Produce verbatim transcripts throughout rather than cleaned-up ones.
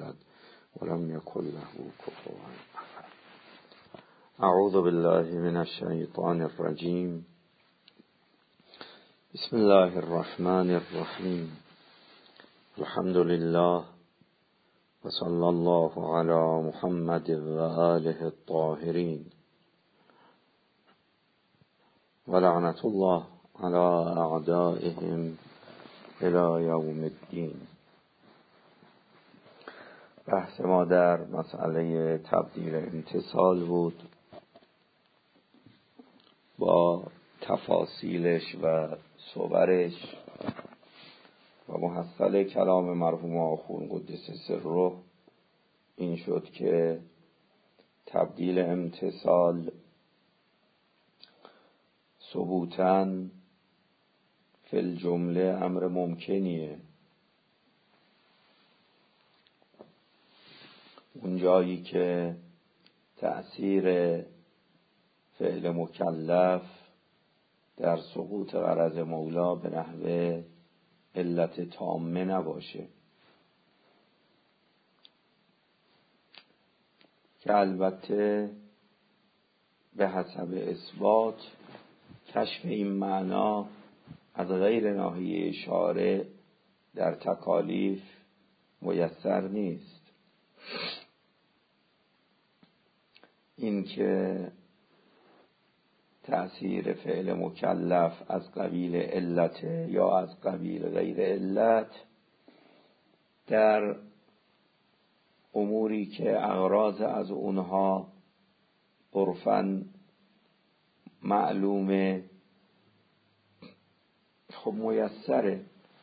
ولد ولم يكن له كفوا احد. اعوذ بالله من الشیطان الرجیم. بسم الله الرحمن الرحیم. الحمد لله و صلی الله علی محمد و آله الطاهرین و لعنت الله علی اعدائهم الی یوم الدین. بحث ما در مسئله تبدیل امتصال بود با تفاصیلش و صورش و محصل کلام مرحوم آخوند قدس سره این شد که تبدیل امتصال ثبوتاً فی الجمله امر ممکنیه. اون جایی که تأثیر فعل مکلف در سقوط غرض مولا به نحو علت تامه نباشه، که البته به حسب اثبات کشف این معنا از غیر ناحیه شارع در تکالیف میسر نیست. این که تأثیر فعل مکلف از قبیل علت یا از قبیل غیر علت در اموری که اغراض از اونها عرفاً معلومه خب میسره.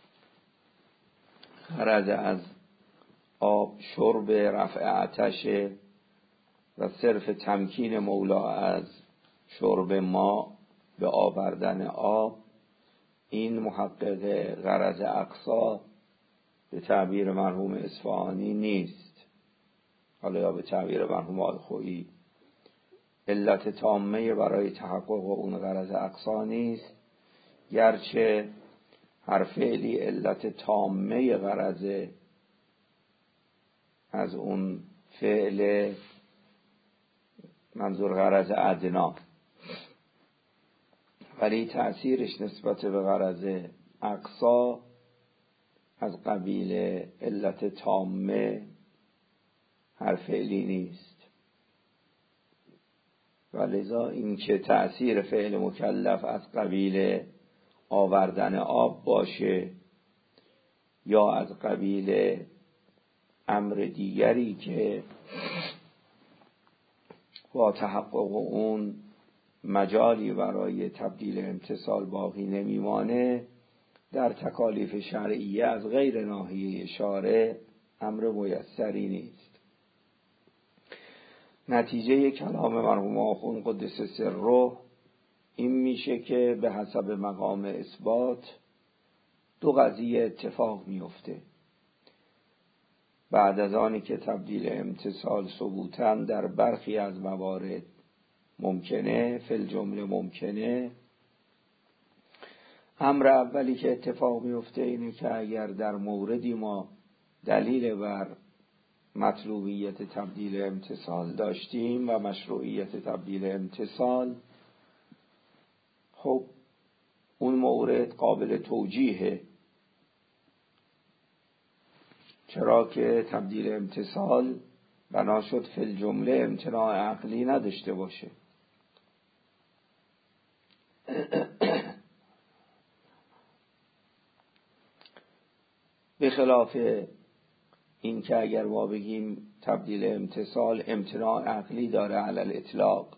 غرض از آب شرب رفع عطش و صرف تمکین مولا از شرب ما به آوردن آب، این محقق غرض اقصا به تعبیر مرحوم اصفهانی نیست، حالا یا به تعبیر مرحوم الخویی علت تامه برای تحقق اون غرض اقصا نیست، گرچه هر فعلی علت تامه غرض از اون فعل منظور غرض ادنا، ولی تأثیرش نسبت به غرض اقصا از قبیل علت تامه هر فعلی نیست. ولذا این که تأثیر فعل مکلف از قبیل آوردن آب باشه یا از قبیل امر دیگری که با تحقق اون مجالی برای تبدیل امتصال باقی نمیمانه، در تکالیف شرعیه از غیر ناحیه شارع امر میسری نیست. نتیجه کلام مرحوم آخوند قدس سره این میشه که به حسب مقام اثبات دو قضیه اتفاق میفته. بعد از آنی که تبدیل امتصال ثبوتاً در برخی از موارد ممکنه، فی الجمله ممکنه، امر اولی که اتفاق میفته اینه که اگر در موردی ما دلیل بر مطلوبیت تبدیل امتصال داشتیم و مشروعیت تبدیل امتصال، خب اون مورد قابل توجیهه، چرا که تبدیل امتصال بنا شد فی الجمله امتناع عقلی نداشته باشه. به خلاف این که اگر ما بگیم تبدیل امتصال امتناع عقلی داره علی الاطلاق،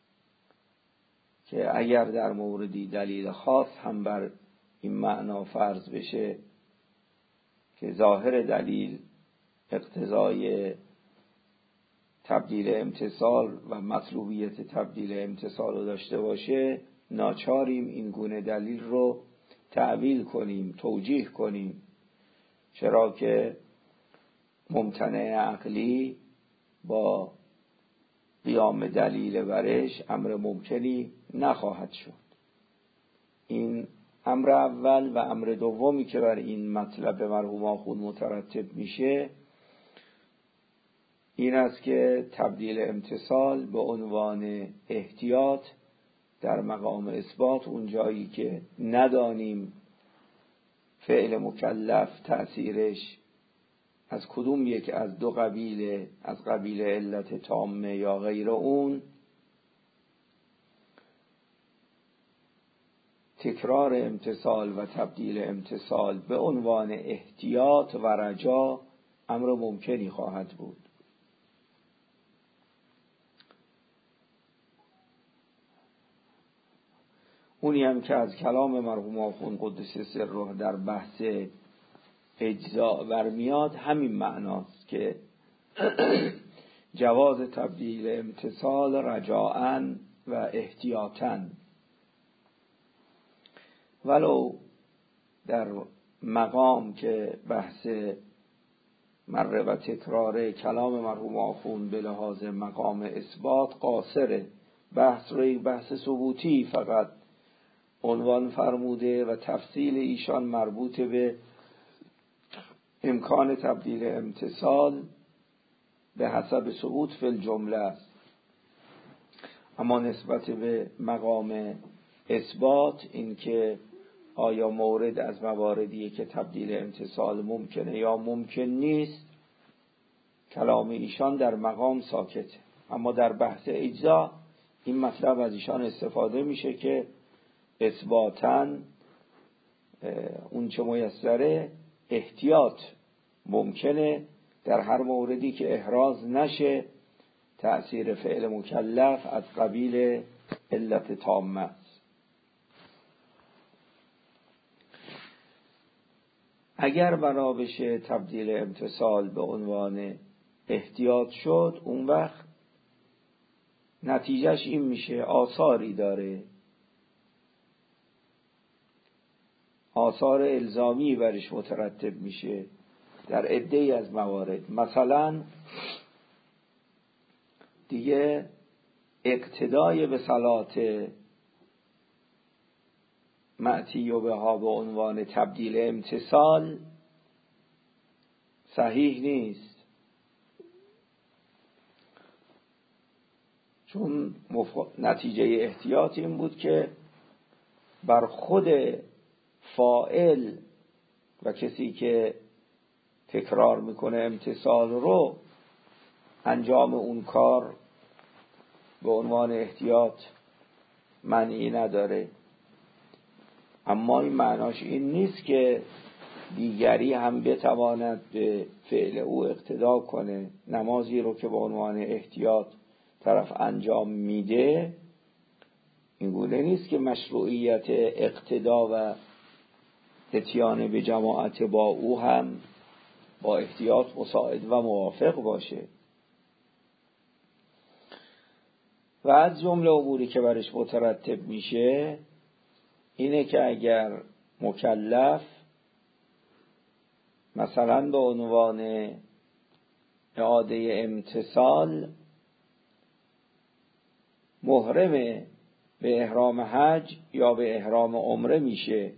که اگر در موردی دلیل خاص هم بر این معنا فرض بشه که ظاهر دلیل اقتضای تبدیل امتصال و مطلوبیت تبدیل امتصال رو داشته باشه، ناچاریم این گونه دلیل رو تعویل کنیم، توجیه کنیم، چرا که ممتنع عقلی با قیام دلیل برش امر ممکنی نخواهد شد. این امر اول. و امر دومی که بر این مطلب مرحوم آخوند مترتب میشه این است که تبدیل امتثال به عنوان احتیاط در مقام اثبات، اون جایی که ندانیم فعل مکلف تأثیرش از کدوم یک از دو قبیله، از قبیل علت تامه یا غیر اون، تکرار امتثال و تبدیل امتثال به عنوان احتیاط و رجا امر ممکنی خواهد بود. اونی هم که از کلام مرحوم آخوند قدس سره در بحث اجزاء برمیاد همین معناست که جواز تبدیل امتثال رجاءً و احتیاطاً، ولو در مقام که بحث مره و تکرار کلام مرحوم آخوند به لحاظ مقام اثبات قاصره، بحث رو یک بحث ثبوتی فقط عنوان فرموده و تفصیل ایشان مربوط به امکان تبدیل امتثال به حسب ثبوت فی الجمله است. اما نسبت به مقام اثبات، این که آیا مورد از مواردیه که تبدیل امتثال ممکنه یا ممکن نیست، کلام ایشان در مقام ساکته. اما در بحث اجزا این مطلب از ایشان استفاده میشه که اثباتاً اون چه میسره احتیاط ممکنه در هر موردی که احراز نشه تأثیر فعل مکلف از قبیل علت تامه است. اگر بنا بشه تبدیل امتثال به عنوان احتیاط شد، اون وقت نتیجهش این میشه آثاری داره، آثار الزامی برش مترتب میشه در عده‌ای از موارد. مثلا دیگه اقتدای به صلات معتی و بها به عنوان تبدیل امتثال صحیح نیست، چون نتیجه احتیاط این بود که بر خود فاعل و کسی که تکرار میکنه امتثال رو انجام اون کار به عنوان احتیاط معنی نداره. اما این معناش این نیست که دیگری هم بتواند به فعل او اقتدا کنه. نمازی رو که به عنوان احتیاط طرف انجام میده این گونه نیست که مشروعیت اقتدا و اتیان به جماعت با او هم با احتیاط مساعد و موافق باشه. و از جمله اموری که برش مترتب میشه اینه که اگر مکلف مثلا به عنوان اعاده امتثال محرم به احرام حج یا به احرام عمره میشه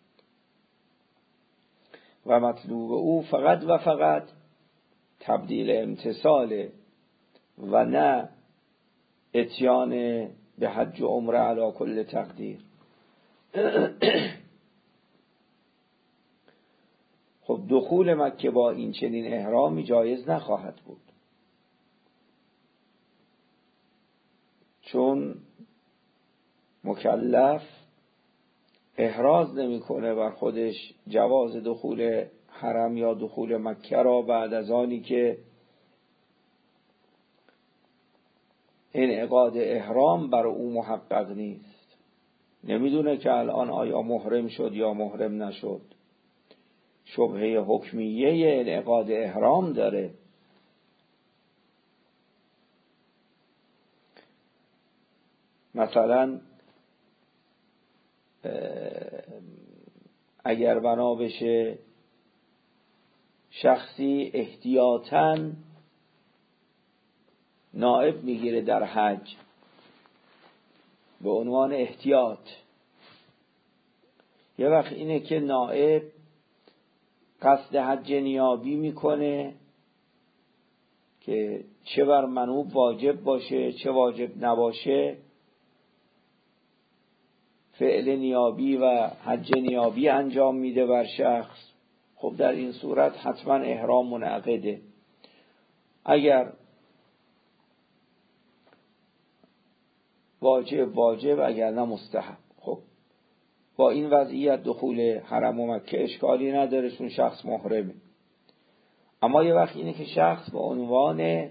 و مطلوب او فقط و فقط تبدیل امتثاله و نه اتیان به حج و عمره علی کل تقدیر، خب دخول مکه با این چنین احرامی جایز نخواهد بود، چون مکلف احراز نمیکنه بر خودش جواز دخول حرم یا دخول مکه را بعد از آنی که انعقاد احرام بر او محقق نیست. نمیدونه که الان آیا محرم شد یا محرم نشد، شبهه حکمیه انعقاد احرام داره. مثلا اگر بنا بشه شخصی احتیاطاً نائب میگیره در حج به عنوان احتیاط، یه وقت اینه که نائب قصد حج نیابی میکنه که چه بر منوب واجب باشه چه واجب نباشه، فعل نیابی و حج نیابی انجام میده بر شخص، خب در این صورت حتما احرام منعقده. اگر واجب واجب، اگر نه مستحب. خب با این وضعیت دخول حرم و مکه اشکالی نداره چون شخص محرمه. اما یه وقت اینه که شخص به عنوان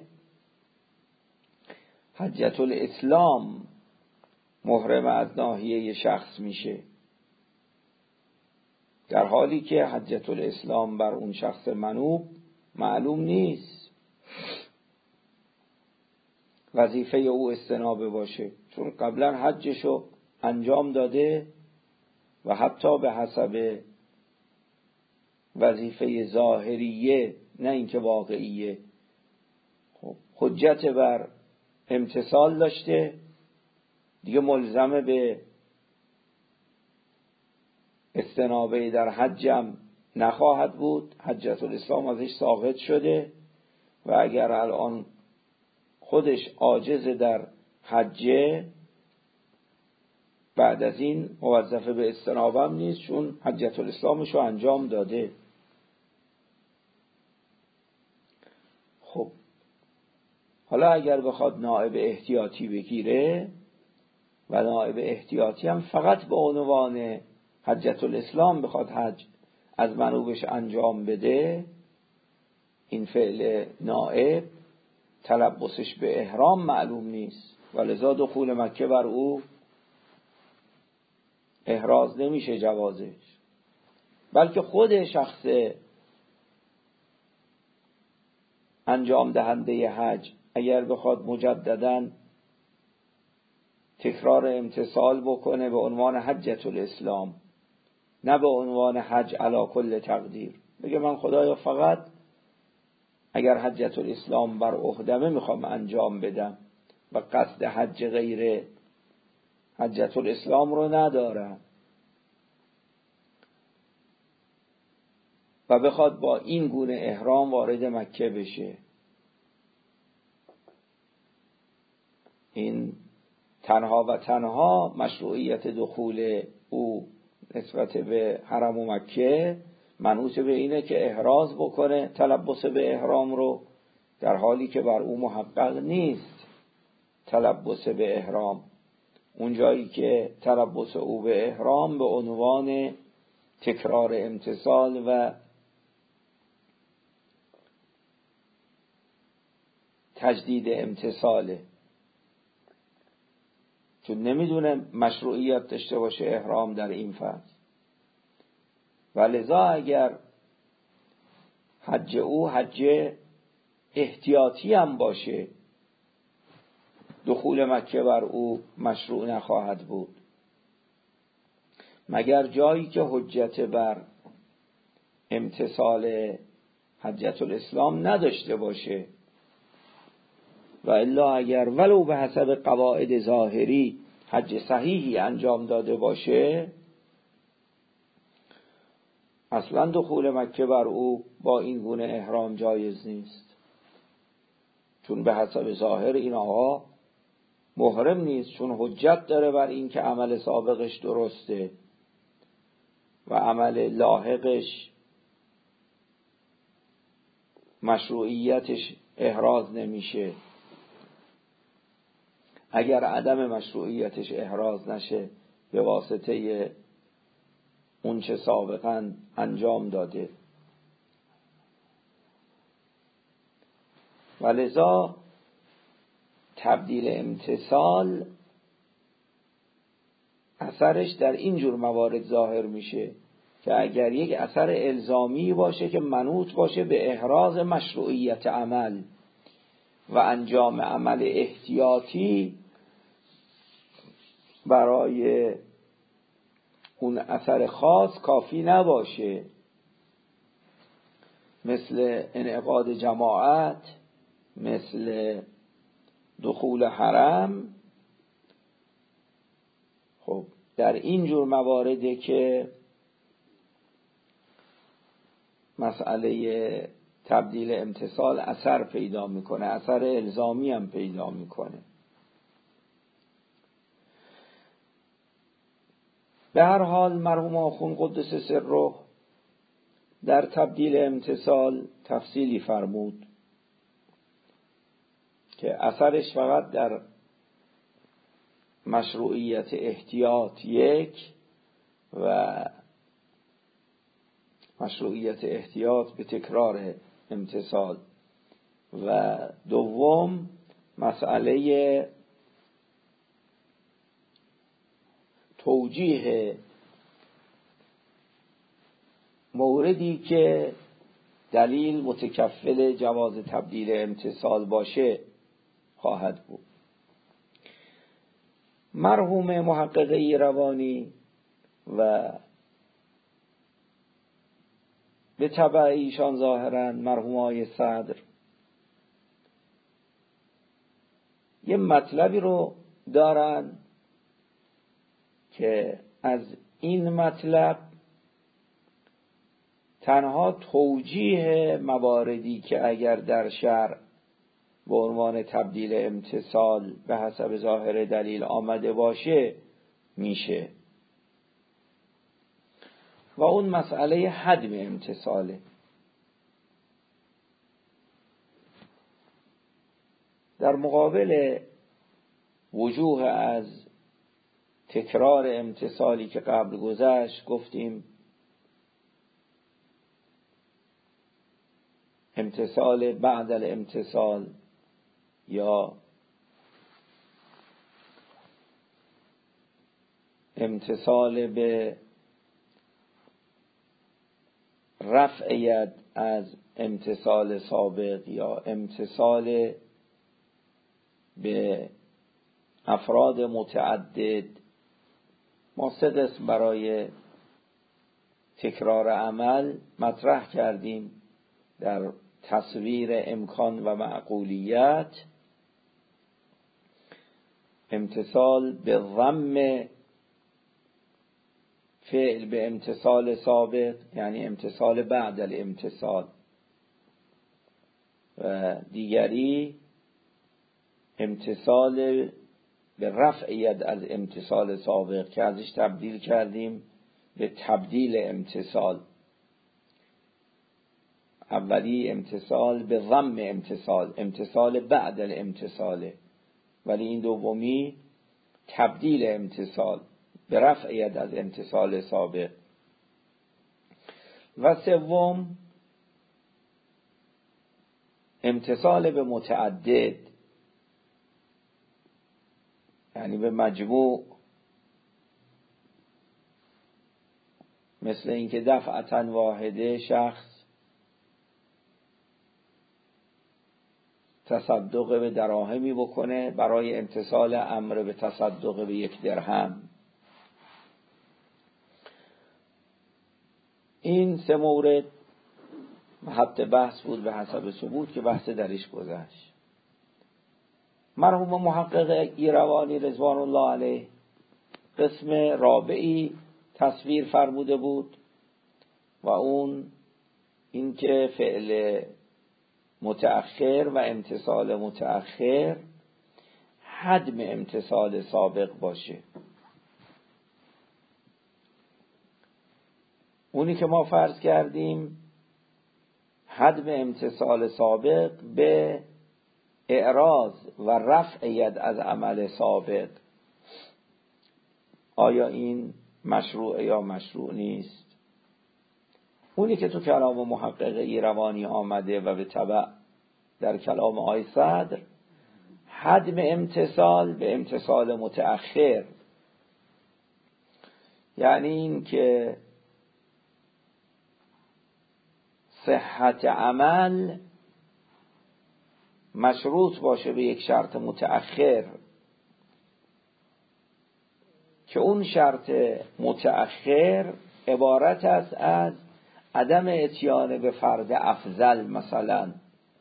حجة الاسلام محرم از ناحیه شخص میشه، در حالی که حجة الاسلام بر اون شخص منوب معلوم نیست وظیفه او استنابه باشه، چون قبلا حجشو انجام داده و حتی به حسب وظیفه ظاهریه نه اینکه واقعیه خب حجت بر امتثال داشته، دیگه ملزمه به استنابه در حجم نخواهد بود، حجة الاسلام ازش ساقط شده و اگر الان خودش عاجز در حجه بعد از این موظفه به استنابه نیست چون حجة الاسلامشو انجام داده. خب حالا اگر بخواد نائب احتیاطی بگیره و نائب احتیاطی هم فقط به عنوان حجة الاسلام بخواد حج از منوبش انجام بده، این فعل نائب تلبسش به احرام معلوم نیست و لذا دخول مکه بر او احراز نمیشه جوازش، بلکه خود شخص انجام دهنده حج اگر بخواد مجدداً تکرار امتثال بکنه به عنوان حجة الاسلام نه به عنوان حج علی کل تقدیر، بگه من خدایا فقط اگر حجة الاسلام بر عهدمه میخوام انجام بدم و قصد حج غیر حجة الاسلام رو ندارم و بخواد با این گونه احرام وارد مکه بشه، این تنها و تنها مشروعیت دخول او نسبت به حرم و مکه منوط به اینه که احراز بکنه تلبس به احرام رو، در حالی که بر او محقق نیست تلبس به احرام. اون جایی که تلبس او به احرام به عنوان تکرار امتثال و تجدید امتثاله، چون نمیدونه مشروعیت داشته باشه احرام در این فصل. و لذا اگر حج او حج احتیاطی هم باشه دخول مکه بر او مشروع نخواهد بود مگر جایی که حجت بر امتثال حجة الاسلام نداشته باشه، و الا اگر ولو به حسب قواعد ظاهری حج صحیحی انجام داده باشه اصلا دخول مکه بر او با این گونه احرام جایز نیست، چون به حسب ظاهر این آقا محرم نیست، چون حجت داره بر این که عمل سابقش درسته و عمل لاحقش مشروعیتش احراز نمیشه. اگر عدم مشروعیتش احراز نشه به واسطه اون چه سابقا انجام داده. ولذا تبدیل امتثال اثرش در این جور موارد ظاهر میشه که اگر یک اثر الزامی باشه که منوط باشه به احراز مشروعیت عمل و انجام عمل احتیاطی، برای اون اثر خاص کافی نباشه، مثل انعقاد جماعت، مثل دخول حرم. خب در این جور مواردی که مسئله تبدیل امتصال اثر پیدا میکنه، اثر الزامی هم پیدا میکنه. به هر حال مرحوم آخوند قدس سره در تبدیل امتصال تفصیلی فرمود که اثرش فقط در مشروعیت احتیاط یک و مشروعیت احتیاط به تکرار امتصال و دوم مسئله توجیه موردی که دلیل متکفل جواز تبدیل امتصال باشه خواهد بود. مرحوم محقق ایروانی و به تبع ایشان ظاهرا مرحوم آقای صدر یه مطلبی رو دارن که از این مطلب تنها توجیه مواردی که اگر در شرع به عنوان تبدیل امتصال به حسب ظاهر دلیل آمده باشه میشه و اون مسئله حدم امتصاله. در مقابل وجوه از تکرار امتصالی که قبل گذشت گفتیم امتصال بعد الامتصال یا امتصال به رفع ید از امتصال سابق یا امتصال به افراد متعدد. ما سه قسم برای تکرار عمل مطرح کردیم در تصویر امکان و معقولیت. امتصال به ضم فعل به امتصال سابق یعنی امتصال بعد الامتصال و دیگری امتصال به رفع ید از امتصال سابق که ازش تبدیل کردیم به تبدیل امتصال. اولی امتصال به ضم امتصال، امتصال بعد الامتصاله، ولی این دومی تبدیل امتصال به رفع ید از امتصال سابق. و سوم امتصال به متعدد یعنی به مجموع، مثل اینکه دفعتاً واحده شخص تصدق به دراهمی بکنه برای امتصال امر به تصدق به یک درهم. این سه مورد محط بحث بود به حسب ثبوت که بحث درش گذشت. مرحوم محقق ایروانی رضوان الله علیه قسم رابعی تصویر فرموده بود و اون این که فعل متأخر و امتصال متأخر حدم امتصال سابق باشه. اونی که ما فرض کردیم حدم امتصال سابق به اعراض و رفع ید از عمل سابق. آیا این مشروع یا مشروع نیست؟ اونی که تو کلام محقق ایروانی آمده و به تبع در کلام آقای صدر حدم امتصال به امتصال متأخر، یعنی این که صحت عمل مشروط باشه به یک شرط متأخر که اون شرط متأخر عبارت است از عدم اتیان به فرد افضل مثلا.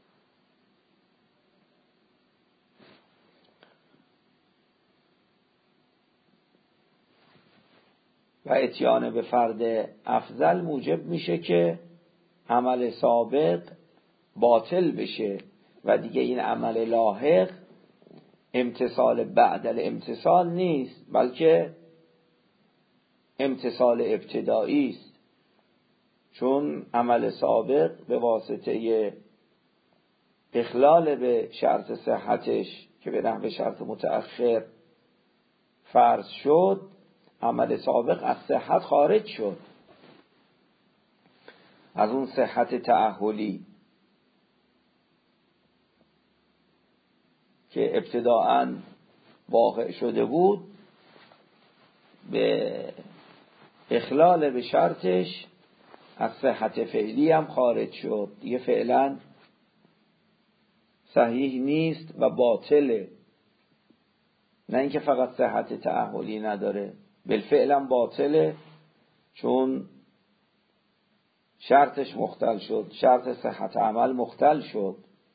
و اتیان به فرد افضل موجب میشه که عمل سابق باطل بشه و دیگه این عمل لاحق امتثال بعد الامتثال نیست، بلکه امتثال ابتدایی است. چون عمل سابق به واسطه اخلال به شرط صحتش که به نحو شرط متأخر فرض شد، عمل سابق از صحت خارج شد، از اون صحت تأهلی که ابتداءً واقع شده بود، به اخلال به شرطش از صحت فعلی هم خارج شد، دیگه فعلا صحیح نیست و باطله. نه اینکه فقط صحت تأهلی نداره، بالفعل هم باطله، چون شرطش مختل شد، شرط صحت عمل مختل شد.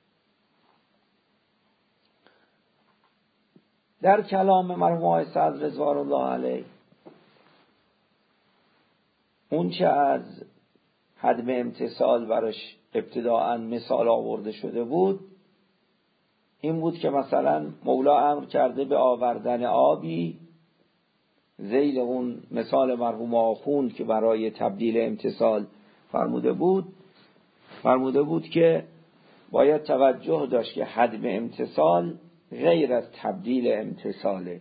در کلام مرحوم آقای صدر رضوان الله علیه اون چه از حدم امتثال برش ابتداءً مثال آورده شده بود این بود که مثلا مولا امر کرده به آوردن آبی، ذیل اون مثال مرحوم آخوند که برای تبدیل امتثال فرموده بود فرموده بود که باید توجه داشت که حدم امتثال غیر از تبدیل امتثاله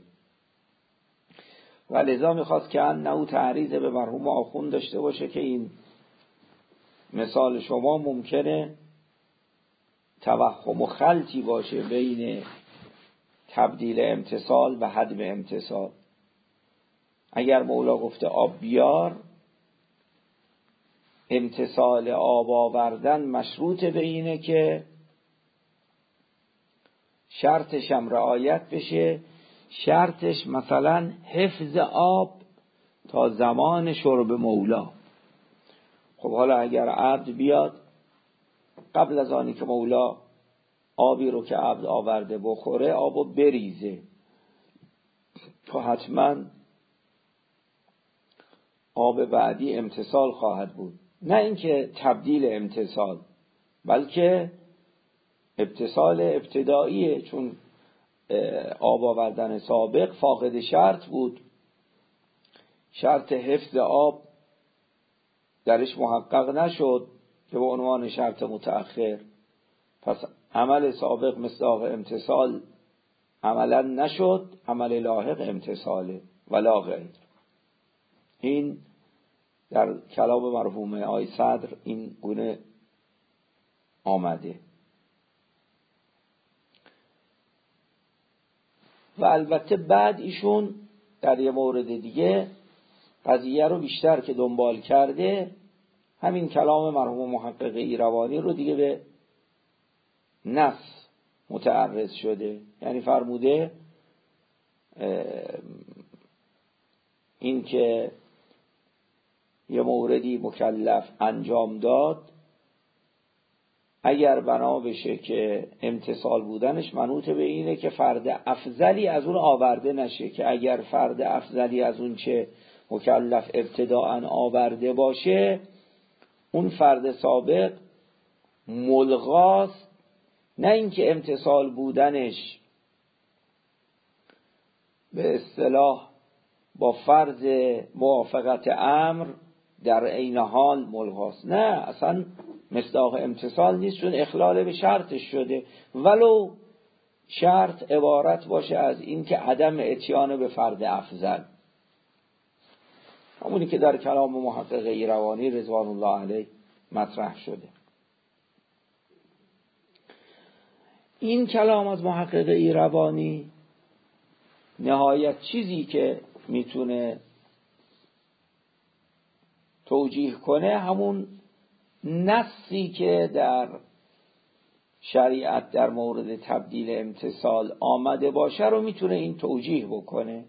و لذا میخواست که انه تعریض به مرحوم آخوند داشته باشه که این مثال شما ممکنه توهم و خلطی باشه بین تبدیل امتثال و حدم امتثال. اگر مولا گفته آب بیار، امتثال آب آوردن مشروط به اینه که شرطش هم رعایت بشه. شرطش مثلا حفظ آب تا زمان شرب مولا. خب حالا اگر عبد بیاد قبل از آنی که مولا آبی رو که عبد آورده بخوره آبو بریزه، تو حتما آب بعدی امتثال خواهد بود. نه اینکه تبدیل امتثال، بلکه امتثال ابتداییه، چون آب آوردن سابق فاقد شرط بود، شرط حفظ آب درش محقق نشد که به عنوان شرط متأخر، پس عمل سابق مصداق امتثال عملا نشد، عمل لاحق امتثاله ولا غیر. این در کلام مرحوم آقای صدر این گونه آمده. و البته بعد ایشون در یه مورد دیگه قضیه رو بیشتر که دنبال کرده، همین کلام مرحوم محقق ایروانی رو دیگه به نص متعرض شده. یعنی فرموده این که یه موردی مکلف انجام داد، اگر بنا بشه که امتثال بودنش منوط به اینه که فرد افضلی از اون آورده نشه، که اگر فرد افضلی از اون چه مکلف ابتداءً آورده باشه، اون فرد سابق ملغاست. نه اینکه امتثال بودنش به اصطلاح با فرض موافقت امر در عین حال ملغاست، نه، اصلا مصداق امتثال نیست، چون اخلال به شرطش شده، ولو شرط عبارت باشه از این که عدم اتیان به فرد افضل، همونی که در کلام محقق ایروانی رضوان الله علیه مطرح شده. این کلام از محقق ایروانی نهایت چیزی که میتونه توجیه کنه همون نصی که در شریعت در مورد تبدیل امتثال آمده باشه رو میتونه این توجیه بکنه.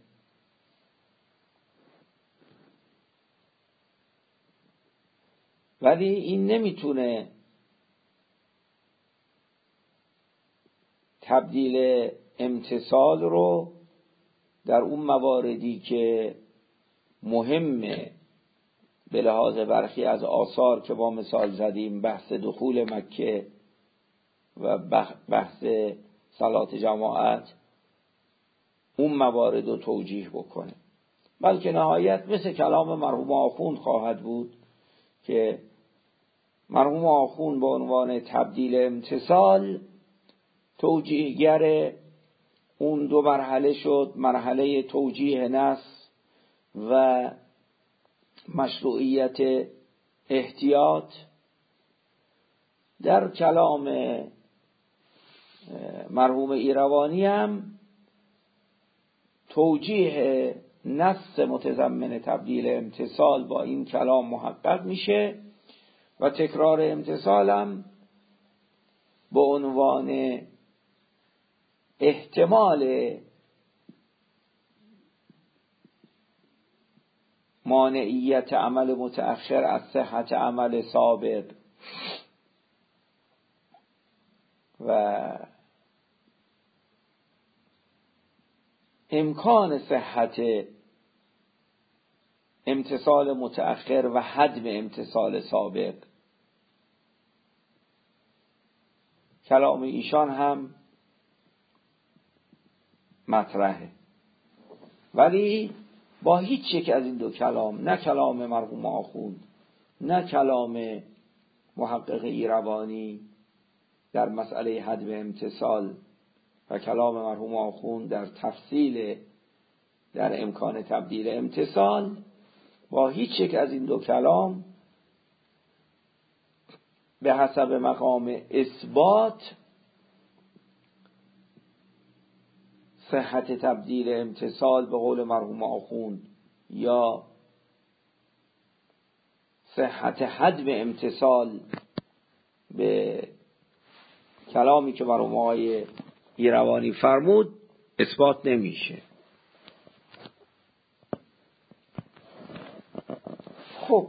ولی این نمیتونه تبدیل امتثال رو در اون مواردی که مهمه به لحاظ برخی از آثار که با مثال زدیم، بحث دخول مکه و بحث صلات جماعت اون موارد رو توجیه بکنه، بلکه نهایت مثل کلام مرحوم آخوند خواهد بود که مرحوم آخوند به عنوان تبدیل امتصال توجیهگر اون دو مرحله شد، مرحله توجیه نص و مشروعیت احتیاط. در کلام مرحوم ایروانی هم توجیه نص متضمن تبدیل امتصال با این کلام محقق میشه و تکرار امتصال هم به عنوان احتمال مانعیت عمل متأخر از صحت عمل سابق و امکان صحت امتصال متأخر و حدم امتصال سابق. کلام ایشان هم مطرحه، ولی با هیچ یک از این دو کلام، نه کلام مرحوم آخوند نه کلام محقق ایروانی در مسئله حدم امتصال و کلام مرحوم آخوند در تفصیل در امکان تبدیل امتصال، با هیچ یک از این دو کلام به حسب مقام اثبات صحت تبدیل امتصال به قول مرحوم آخوند یا صحت حدم امتصال به کلامی که مرحوم آقای ایروانی فرمود اثبات نمیشه. خب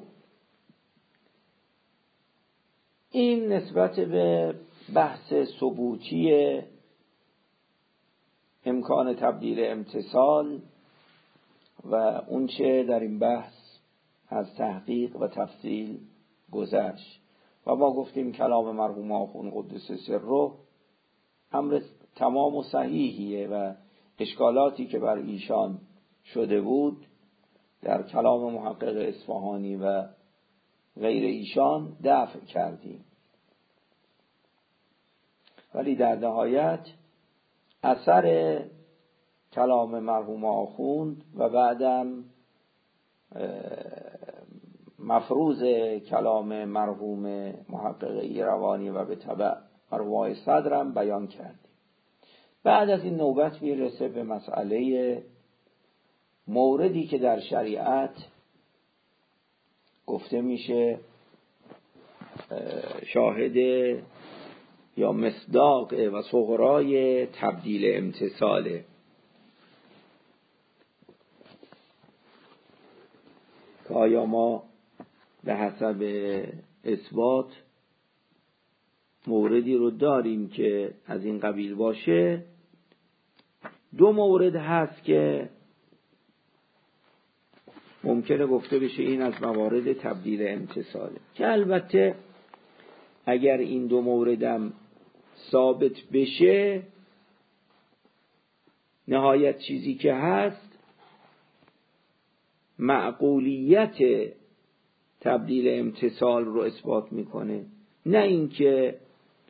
این نسبت به بحث ثبوتی امکان تبدیل امتصال و اون چه در این بحث از تحقیق و تفصیل گذشت و ما گفتیم کلام مرحوم آخوند قدس سره امر تمام و صحیحیه و اشکالاتی که بر ایشان شده بود در کلام محقق اصفهانی و غیر ایشان دفع کردیم، ولی در نهایت اثر کلام مرحوم آخوند و بعدم مفروض کلام مرحوم محقق ایروانی و به تبع مرحوم صدرم بیان کردیم. بعد از این نوبت میرسه به مسئله موردی که در شریعت گفته میشه شاهد یا مصداق و صغرای تبدیل امتصاله. که آیا ما به حسب اثبات موردی رو داریم که از این قبیل باشه؟ دو مورد هست که ممکنه گفته بشه این از موارد تبدیل امتصاله، که البته اگر این دو موردم ثابت بشه نهایت چیزی که هست معقولیت تبدیل امتصال رو اثبات میکنه، نه اینکه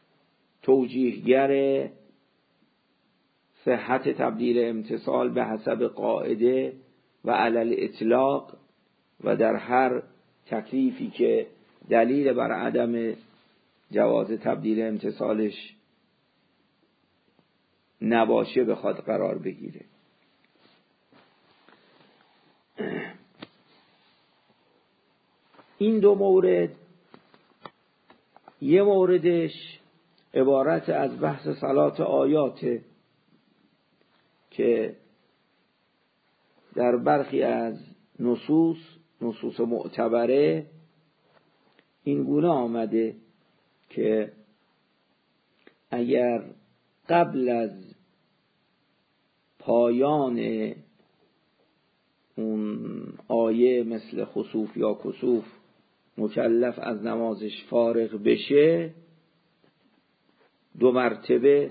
توجیهگر صحت تبدیل امتصال به حسب قاعده و علل اطلاق و در هر تکلیفی که دلیل بر عدم جواز تبدیل امتصالش نباشه بخواد قرار بگیره. این دو مورد، یه موردش عبارت از بحث صلات آیاته که در برخی از نصوص نصوص معتبره این گونه آمده که اگر قبل از پایان اون آیه مثل خسوف یا کسوف مکلف از نمازش فارغ بشه دو مرتبه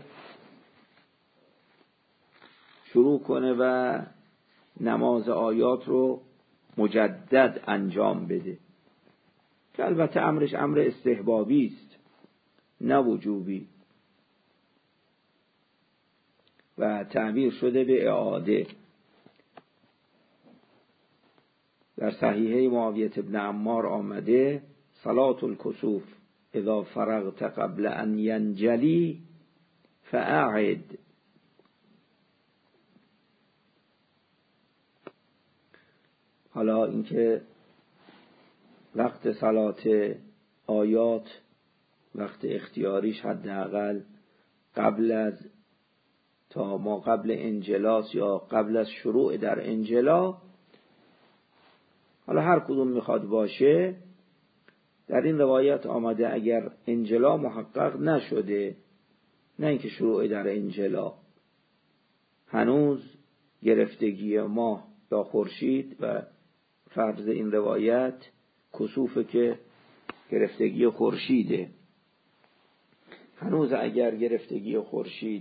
شروع کنه و نماز آیات رو مجدد انجام بده، که البته امرش امر استحبابی است نه وجوبی و تعبیر شده به اعاده. در صحیحه معاویه بن عمار آمده صلاة الکسوف اذا فرغت قبل ان ینجلی فاعد. حالا اینکه وقت صلات آیات وقت اختیاریش حداقل قبل از تا ما قبل انجلاس یا قبل از شروع در انجلا، حالا هر کدوم میخواد باشه. در این روایت آمده اگر انجلا محقق نشده، نه اینکه شروع در انجلا، هنوز گرفتگی ماه یا خورشید و فرض این روایت کسوفه که گرفتگی خورشیده، هنوز اگر گرفتگی خورشید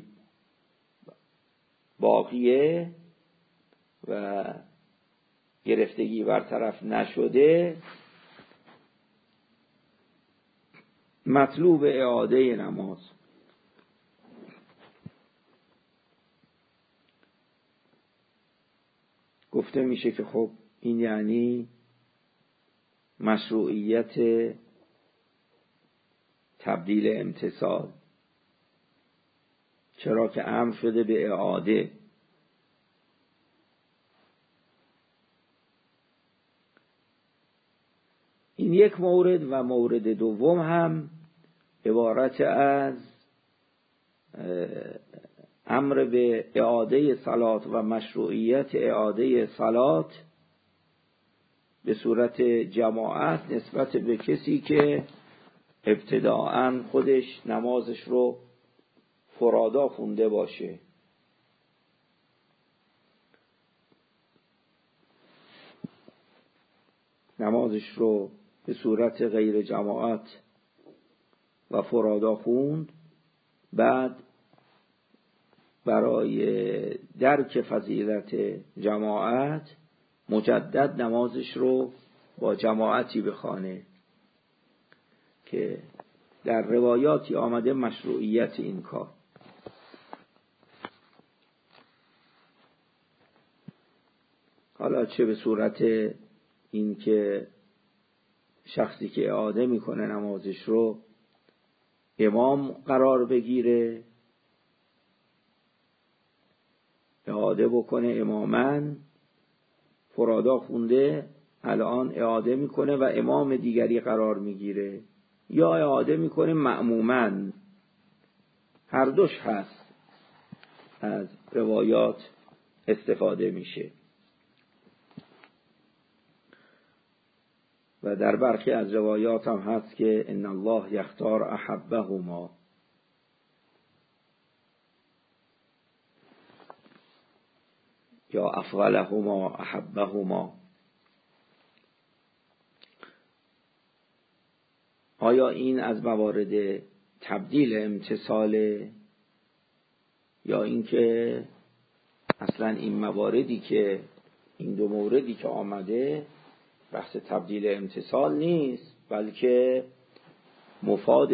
باقیه و گرفتگی برطرف نشده، مطلوب اعاده نماز. گفته میشه که خب این یعنی مشروعیت تبدیل امتثال، چرا که امر شده به اعاده. این یک مورد. و مورد دوم هم عبارت از امر به اعاده صلات و مشروعیت اعاده صلات به صورت جماعت نسبت به کسی که ابتداعاً خودش نمازش رو فرادا خونده باشه. نمازش رو به صورت غیر جماعت و فرادا خوند، بعد برای درک فضیلت جماعت مجدد نمازش رو با جماعتی بخوانه، که در روایاتی آمده مشروعیت این کار. حالا چه به صورت این که شخصی که اعاده میکنه نمازش رو امام قرار بگیره، اعاده بکنه امامن، فرادا خونده الان اعاده میکنه و امام دیگری قرار میگیره، یا اعاده میکنه مأمومن. هر دوش هست، از روایات استفاده میشه. و در برخی از روایات هم هست که ان الله یختار احبهما، یا افضلهما احبهما. آیا این از موارد تبدیل امتثاله، یا اینکه اصلا این مواردی که این دو موردی که آمده بحث تبدیل امتثال نیست، بلکه مفاد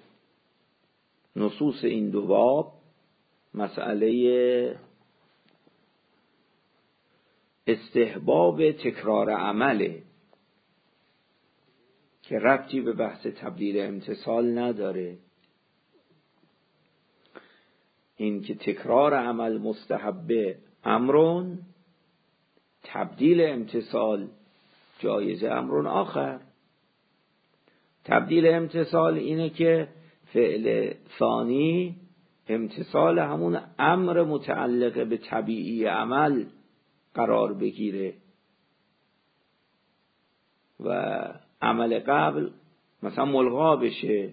نصوص این دو باب مسئله استحباب تکرار عمله که ربطی به بحث تبدیل امتثال نداره. این که تکرار عمل مستحب امرون، تبدیل امتثال جایز امرون آخر. تبدیل امتثال اینه که فعل ثانی امتثال همون امر متعلق به طبیعی عمل قرار بگیره و عمل قبل مثلا ملغا بشه،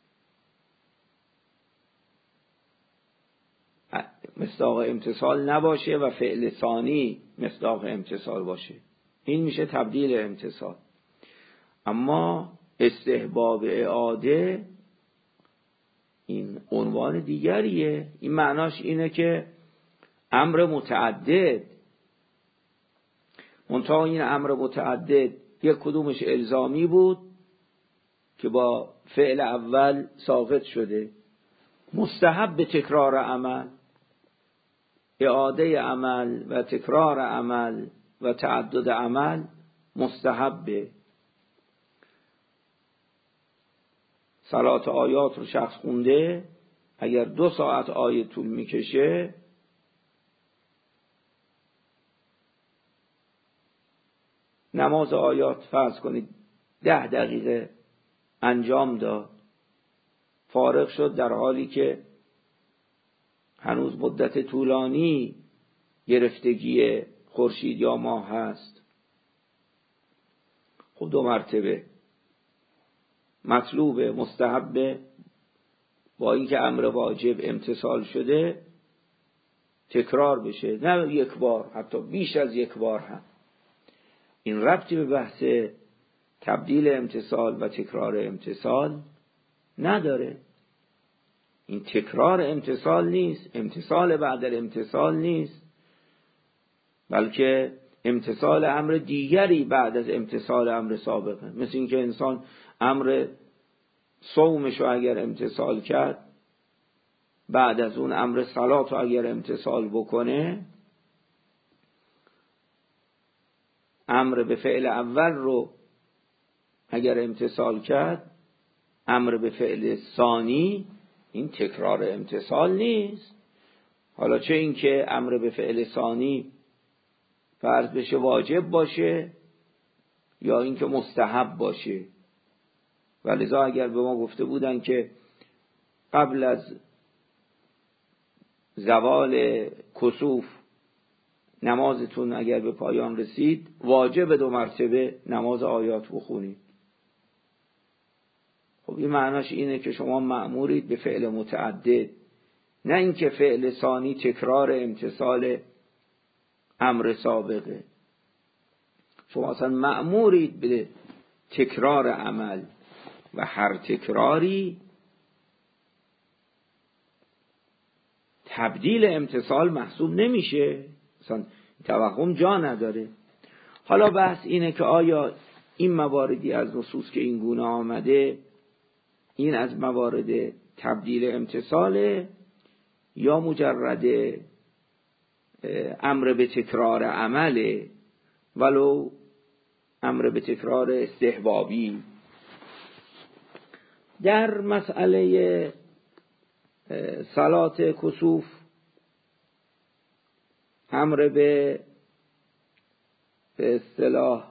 مصداق امتثال نباشه و فعل ثانی مصداق امتثال باشه. این میشه تبدیل امتثال. اما استحباب اعاده این عنوان دیگریه. این معناش اینه که امر متعدد، منتها این امر متعدد یک کدومش الزامی بود که با فعل اول ثابت شده، مستحب به تکرار عمل، اعاده عمل و تکرار عمل و تعدد عمل مستحبه. صلات آیات رو شخص خونده، اگر دو ساعت آیه طول میکشه نماز آیات فرض کنید ده دقیقه انجام داد، فارغ شد در حالی که هنوز مدت طولانی گرفتگی خورشید یا ماه هست، خب دو مرتبه مطلوب مستحب با اینکه امر واجب امتثال شده تکرار بشه، نه یک بار، حتی بیش از یک بار هم. این ربطی به بحث تبدیل امتثال و تکرار امتثال نداره. این تکرار امتثال نیست، امتثال بعد الامتثال نیست، بلکه امتثال امر دیگری بعد از امتثال امر سابقه. مثل اینکه انسان امر صومشو اگر امتثال کرد، بعد از اون امر صلاتو اگر امتثال بکنه، امر به فعل اول رو اگر امتثال کرد، امر به فعل ثانی، این تکرار امتثال نیست. حالا چه این که امر به فعل ثانی فرض بشه واجب باشه یا این که مستحب باشه. ولذا اگر به ما گفته بودن که قبل از زوال کسوف نمازتون اگر به پایان رسید واجب دو مرتبه نماز آیات بخونید، خب این معناش اینه که شما مأمورید به فعل متعدد، نه اینکه فعل ثانی تکرار امتثال امر سابقه. شما اصلا مأمورید به تکرار عمل و هر تکراری تبدیل امتثال محسوب نمیشه، اصلا توهم جا نداره. حالا بحث اینه که آیا این مواردی از نصوص که این گونه آمده این از موارد تبدیل امتثاله یا مجرد امر به تکرار عمله، ولو امر به تکرار استحبابی. در مسئله صلات کسوف امر به به اصطلاح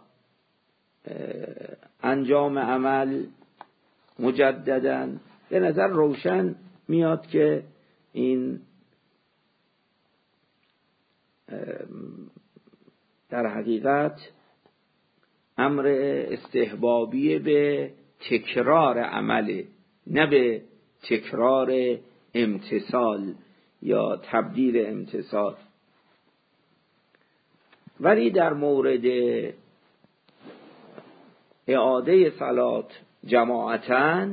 انجام عمل مجدداً به نظر روشن میاد که این در حقیقت امر استحبابی به تکرار عمله، نه به تکرار امتثال یا تبدیل امتثال. ولی در مورد اعاده صلات جماعتاً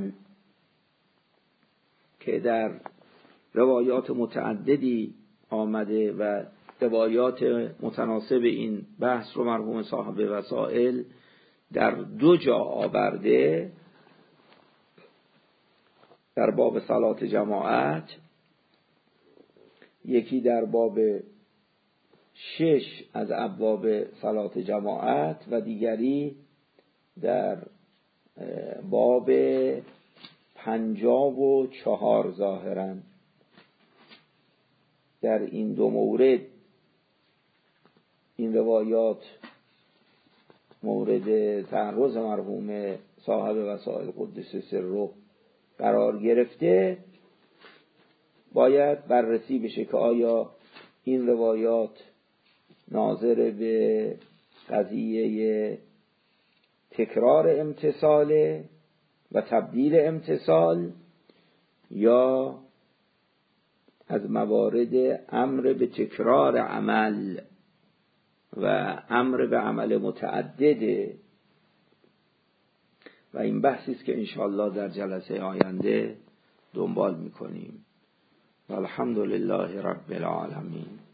که در روایات متعددی آمده و روایات متناسب این بحث رو مرحوم صاحب وسائل در دو جا آورده، در باب صلات جماعت، یکی در باب شش از ابواب صلات جماعت و دیگری در باب پنجاه و چهار ظاهراً. در این دو مورد این روایات مورد تعرض مرحوم صاحب وسائل قدس سره قرار گرفته، باید بررسی بشه که آیا این روایات ناظر به قضیه تکرار امتثال و تبدیل امتثال یا از موارد امر به تکرار عمل و امر به عمل متعدده. و این بحثی است که انشاءالله در جلسه آینده دنبال میکنیم. والحمد لله رب العالمین.